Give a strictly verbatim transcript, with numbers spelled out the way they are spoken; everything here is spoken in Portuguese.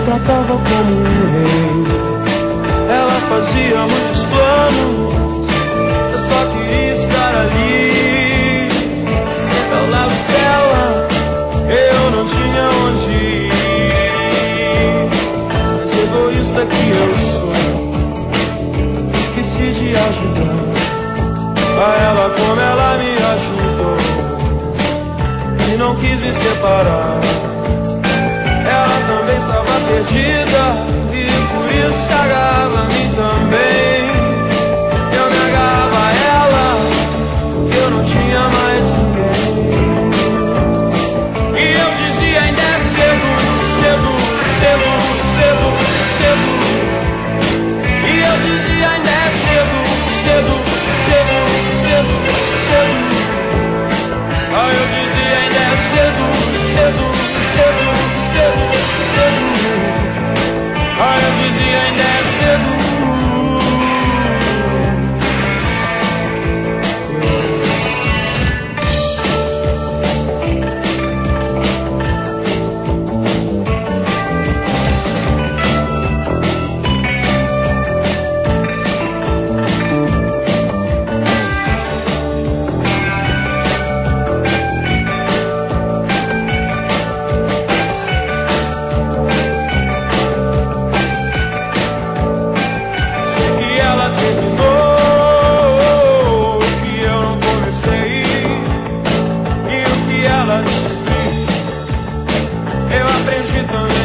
tratava como um rei. Ela fazia muitos planos, eu só queria estar ali. Ao lado dela, eu não tinha onde ir. Mas egoísta que eu sou, esqueci de ajudar a ela como ela me ajudou, e não quis me separar. Ela também estava perdida, e por isso se agarrava a mim também. Eu me agarrava a ela, porque eu não tinha mais ninguém. E eu dizia: ainda é cedo, cedo, cedo, cedo, cedo. E eu dizia: ainda é cedo, cedo, cedo, cedo, cedo. Ah, eu dizia: ainda é cedo, cedo, cedo, cedo, cedo. Ah, eu dizia: ainda é cedo. Eu aprendi também.